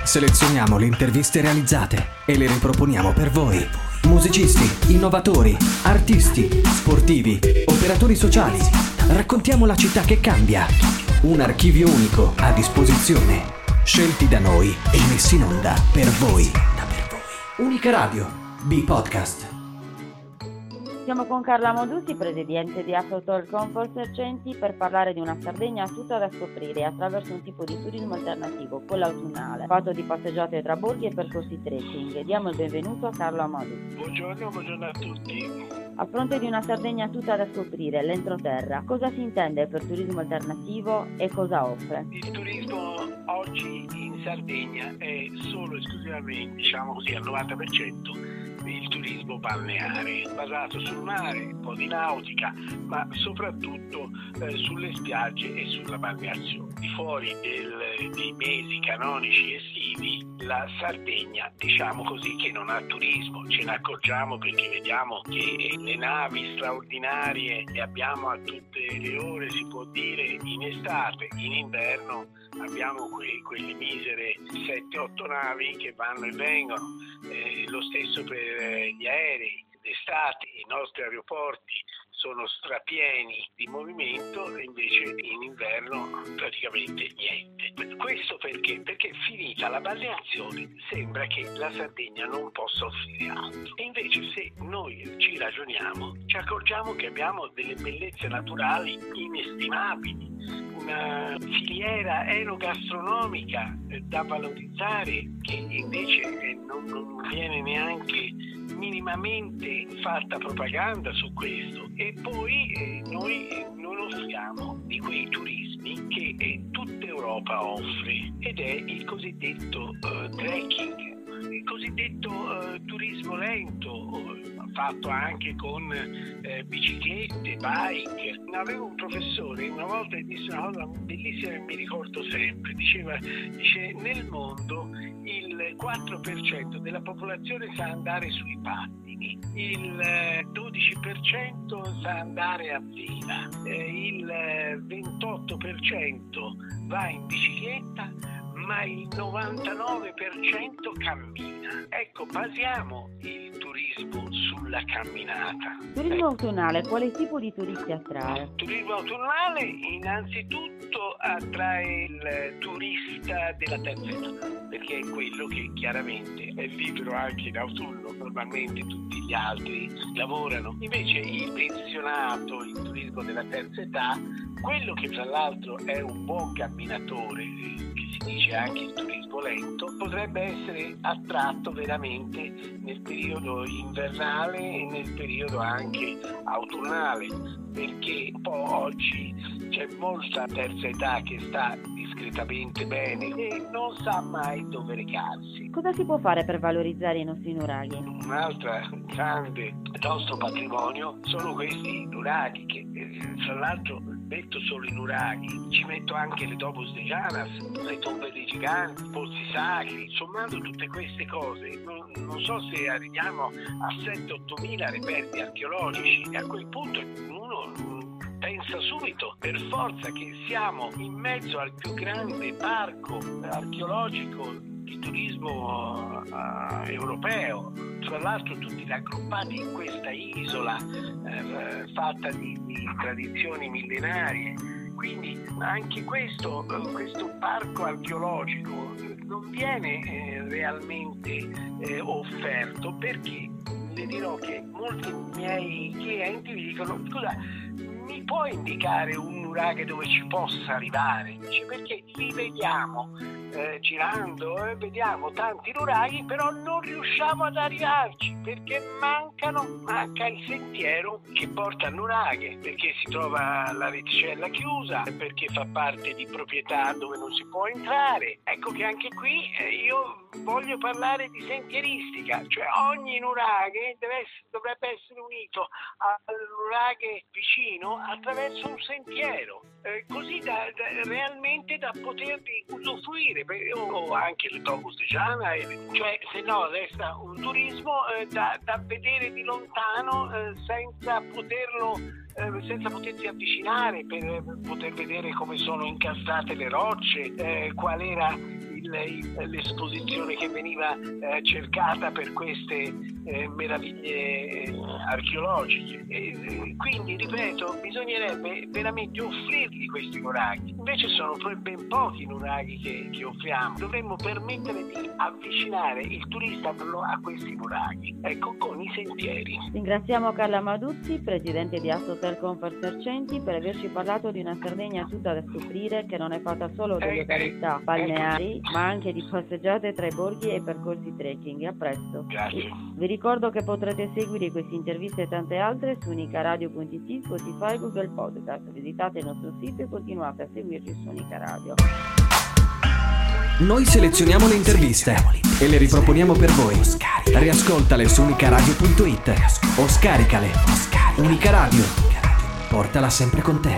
Selezioniamo le interviste realizzate e le riproponiamo per voi. Musicisti, innovatori, artisti, sportivi, operatori sociali. Raccontiamo la città che cambia. Un archivio unico a disposizione. Scelti da noi e messi in onda per voi. Unica Radio, B-Podcast. Siamo con Carla Moduzzi, presidente di Afrotour Comfort Sercenti, per parlare di una Sardegna tutta da scoprire attraverso un tipo di turismo alternativo, quello autunnale, fatto di passeggiate tra borghi e percorsi trekking. Diamo il benvenuto a Carla Moduzzi. Buongiorno a tutti. A fronte di una Sardegna tutta da scoprire, l'entroterra, cosa si intende per turismo alternativo e cosa offre? Il turismo oggi in Sardegna è solo esclusivamente, diciamo così, al 90%. Il turismo balneare, basato sul mare, un po' di nautica, ma soprattutto sulle spiagge e sulla balneazione. Fuori dei mesi canonici estivi, la Sardegna, diciamo così, che non ha turismo, ce ne accorgiamo perché vediamo che le navi straordinarie le abbiamo a tutte le ore, si può dire, in estate. In inverno abbiamo quelle misere 7-8 navi che vanno e vengono, lo stesso per gli aerei. D'estate i nostri aeroporti sono strapieni di movimento e invece in inverno praticamente niente. Questo perché? Perché finita la balneazione sembra che la Sardegna non possa offrire altro. E invece se noi ci ragioniamo ci accorgiamo che abbiamo delle bellezze naturali inestimabili, una filiera enogastronomica da valorizzare che invece non viene neanche minimamente fatta propaganda su questo. E poi noi non offriamo di quei turismi che tutta Europa offre, ed è il cosiddetto trekking, il cosiddetto turismo lento, fatto anche con biciclette, bike. Avevo un professore una volta che disse una cosa bellissima che mi ricordo sempre, dice nel mondo il 4% della popolazione sa andare sui pattini, il 12% sa andare a vela, il 28% va in bicicletta, ma il 99% cammina. Ecco, basiamo il turismo sulla camminata. Turismo autunnale, quale tipo di turisti attrae? Il turismo autunnale innanzitutto attrae il turista della terza età, perché è quello che chiaramente è libero anche in autunno, normalmente tutti gli altri lavorano. Invece il pensionato, il turismo della terza età, quello che tra l'altro è un buon camminatore, che si dice anche il turismo lento, potrebbe essere attratto veramente nel periodo invernale e nel periodo anche autunnale, perché un po' oggi c'è molta terza età che sta discretamente bene e non sa mai dove recarsi. Cosa si può fare per valorizzare i nostri nuraghi? Un'altra grande nostro patrimonio sono questi nuraghi che tra l'altro metto solo i nuraghi, ci metto anche le Topos de Llanas, le tombe dei giganti, i pozzi sacri. Sommando tutte queste cose non so se arriviamo a 7-8 mila reperti archeologici, e a quel punto uno pensa subito per forza che siamo in mezzo al più grande parco archeologico di turismo europeo, tra l'altro tutti raggruppati in questa isola fatta di tradizioni millenarie. Quindi anche questo parco archeologico non viene realmente offerto, perché le dirò che molti miei clienti mi dicono: scusa, mi puoi indicare un nuraghe dove ci possa arrivare? Dice, perché li vediamo girando, vediamo tanti nuraghi, però non riusciamo ad arrivarci perché manca il sentiero che porta a nuraghe, perché si trova la reticella chiusa, perché fa parte di proprietà dove non si può entrare. Ecco che anche qui io voglio parlare di sentieristica, cioè ogni nuraghe dovrebbe essere unito al nuraghe vicino attraverso un sentiero, così da realmente da poterli usufrire. O anche le Topos de Llanas, cioè se no resta un turismo da vedere di lontano senza potersi avvicinare, per poter vedere come sono incastrate le rocce, qual era l'esposizione che veniva cercata per queste meraviglie archeologiche. Quindi, ripeto, bisognerebbe veramente offrirgli questi nuraghi. Invece sono ben pochi nuraghi che offriamo. Dovremmo permettere di avvicinare il turista a questi nuraghi, ecco, con i sentieri. Ringraziamo Carla Maduzzi, presidente di Hotel Comfort Sercenti, per averci parlato di una Sardegna tutta da scoprire, che non è fatta solo di località balneari, ma anche di passeggiate tra i borghi e percorsi trekking. A presto. Grazie. Vi ricordo che potrete seguire queste interviste e tante altre su unicaradio.it, Spotify, Google Podcast. Visitate il nostro sito e continuate a seguirci su Unica Radio. Noi selezioniamo le interviste e le riproponiamo per voi. Riascoltale su unicaradio.it o scaricale. Unica Radio. Portala sempre con te.